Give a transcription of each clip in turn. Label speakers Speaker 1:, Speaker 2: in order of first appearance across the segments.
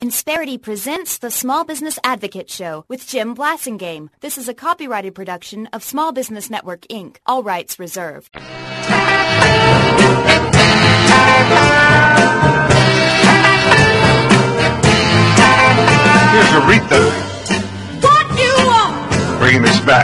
Speaker 1: Insperity presents the Small Business Advocate Show with Jim Blasingame. This is a copyrighted production of Small Business Network, Inc. All rights reserved.
Speaker 2: Here's Aretha.
Speaker 3: What you want?
Speaker 2: Bringing us back.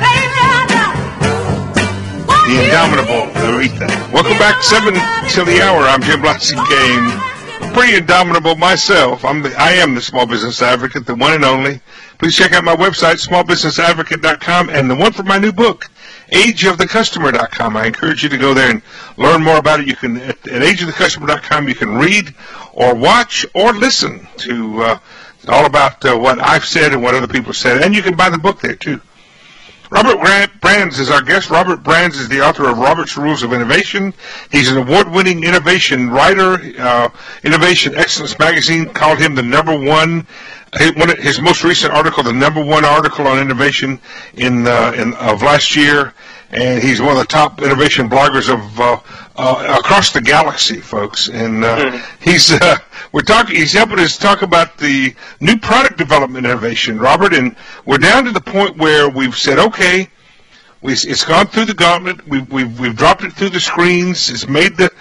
Speaker 2: The indomitable Aretha. Welcome back, 7 till the hour. I'm Jim Blasingame. Pretty indomitable myself. I am the Small Business Advocate, the one and only. Please check out my website, smallbusinessadvocate.com, and the one for my new book, ageofthecustomer.com. I encourage you to go there and learn more about it. You can at ageofthecustomer.com. You can read or watch or listen to all about what I've said and what other people said, and you can buy the book there too. Robert Brands is our guest. Robert Brands is the author of Robert's Rules of Innovation. He's an award-winning innovation writer. Innovation Excellence Magazine called him the number one. His most recent article, the number one article on innovation of last year, and he's one of the top innovation bloggers of across the galaxy, folks. And he's helping us talk about the new product development innovation, Robert. And we're down to the point where we've said, okay, it's gone through the gauntlet. We've dropped it through the screens. It's made the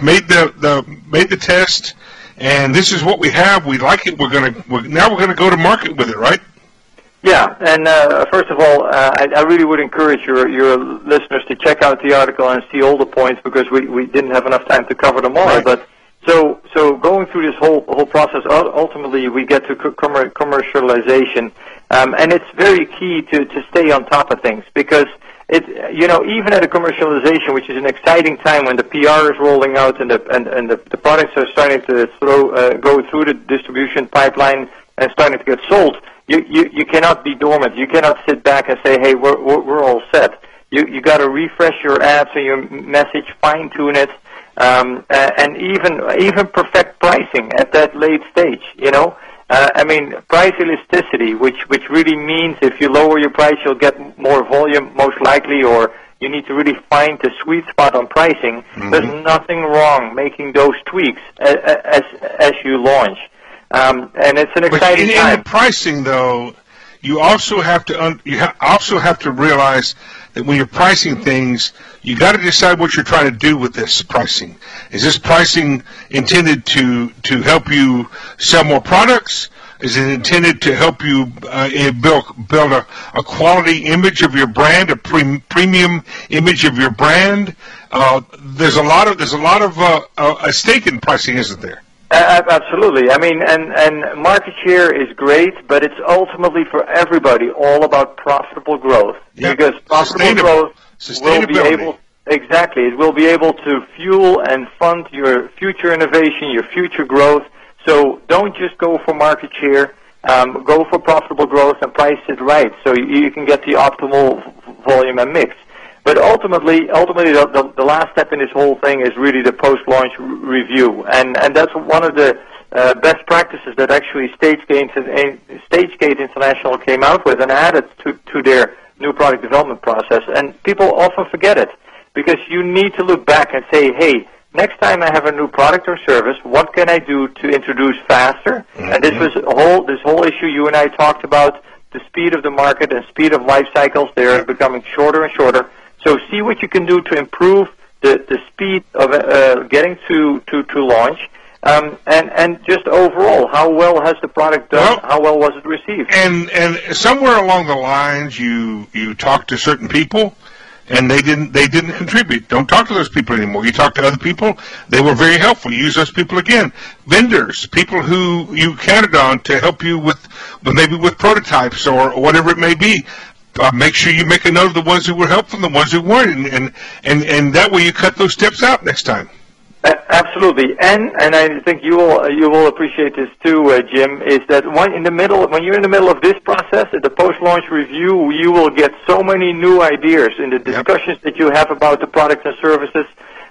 Speaker 2: test. And this is what we have. We like it. Now we're gonna go to market with it, right?
Speaker 4: Yeah. And first of all, I really would encourage your listeners to check out the article and see all the points, because we didn't have enough time to cover them all.
Speaker 2: Right.
Speaker 4: But so going through this whole process, ultimately we get to commercialization, and it's very key to stay on top of things, because even at a commercialization, which is an exciting time when the PR is rolling out and the products are starting to go through the distribution pipeline and starting to get sold, you cannot be dormant. You cannot sit back and say, hey, we're all set. You got to refresh your ads and your message, fine tune it, and even perfect pricing at that late stage. Price elasticity, which really means if you lower your price, you'll get more volume, most likely, or you need to really find the sweet spot on pricing. Mm-hmm. There's nothing wrong making those tweaks as you launch. And it's an exciting time.
Speaker 2: In the pricing, though, you also have to realize that when you're pricing things, you got to decide what you're trying to do with this pricing. Is this pricing intended to help you sell more products? Is it intended to help you build a quality image of your brand, a premium image of your brand? There's a lot of stake in pricing, isn't there?
Speaker 4: Absolutely. And market share is great, but it's ultimately for everybody all about profitable growth.
Speaker 2: Yep.
Speaker 4: Because profitable growth will be able, exactly, it will be able to fuel and fund your future innovation, your future growth. So don't just go for market share. Go for profitable growth and price it right, so you can get the optimal volume and mix. But ultimately, the last step in this whole thing is really the post-launch review, and that's one of the best practices that actually StageGate International came out with and added to their new product development process. And people often forget it, because you need to look back and say, hey, next time I have a new product or service, what can I do to introduce faster? Mm-hmm. And this whole issue you and I talked about, the speed of the market and speed of life cycles. They're becoming shorter and shorter. So see what you can do to improve the speed of getting to launch, and just overall, how well has the product done? Well, how well was it received?
Speaker 2: And somewhere along the lines, you talked to certain people, and they didn't contribute. Don't talk to those people anymore. You talk to other people. They were very helpful. You use those people again. Vendors, people who you counted on to help you with prototypes or whatever it may be. Make sure you make a note of the ones who were helpful and the ones who weren't, and that way you cut those steps out next time.
Speaker 4: Absolutely, and I think you will appreciate this too, Jim. Is that when you're in the middle of this process at the post-launch review, you will get so many new ideas in the discussions that you have about the products and services.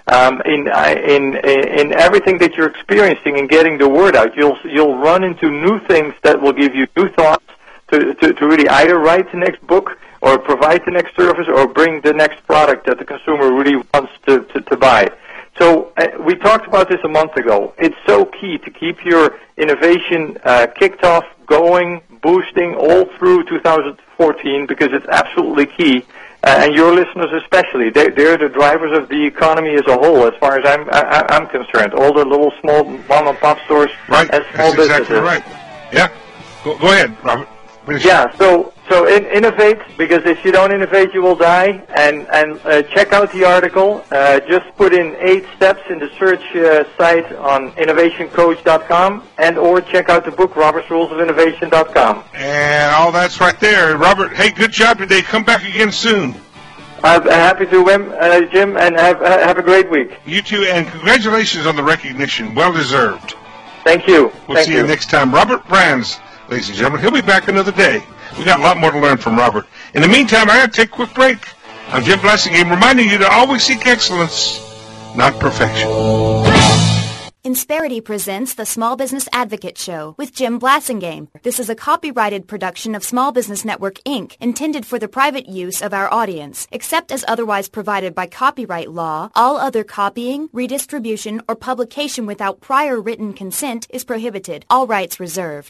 Speaker 4: In everything that you're experiencing and getting the word out, you'll run into new things that will give you new thoughts to really either write the next book or provide the next service or bring the next product that the consumer really wants to buy. So we talked about this a month ago. It's so key to keep your innovation kicked off, going, boosting all through 2014 because it's absolutely key. And your listeners especially, they're the drivers of the economy as a whole, as far as I'm concerned. All the little small mom and pop stores
Speaker 2: right.
Speaker 4: and small businesses.
Speaker 2: Exactly right. Yeah. Go ahead, Robert.
Speaker 4: Yeah. So innovate, because if you don't innovate, you will die. And check out the article. Just put in 8 steps in the search site on innovationcoach.com, and or check out the book robertsrulesofinnovation.com.
Speaker 2: And all that's right there. Robert, hey, good job today. Come back again soon.
Speaker 4: I'm happy to, Jim, and have a great week.
Speaker 2: You too, and congratulations on the recognition. Well deserved.
Speaker 4: Thank you.
Speaker 2: We'll see you next time. Robert Brands, ladies and gentlemen. He'll be back another day. We got a lot more to learn from Robert. In the meantime, I got to take a quick break. I'm Jim Blasingame, reminding you to always seek excellence, not perfection.
Speaker 1: Insperity presents the Small Business Advocate Show with Jim Blasingame. This is a copyrighted production of Small Business Network, Inc., intended for the private use of our audience. Except as otherwise provided by copyright law, all other copying, redistribution, or publication without prior written consent is prohibited. All rights reserved.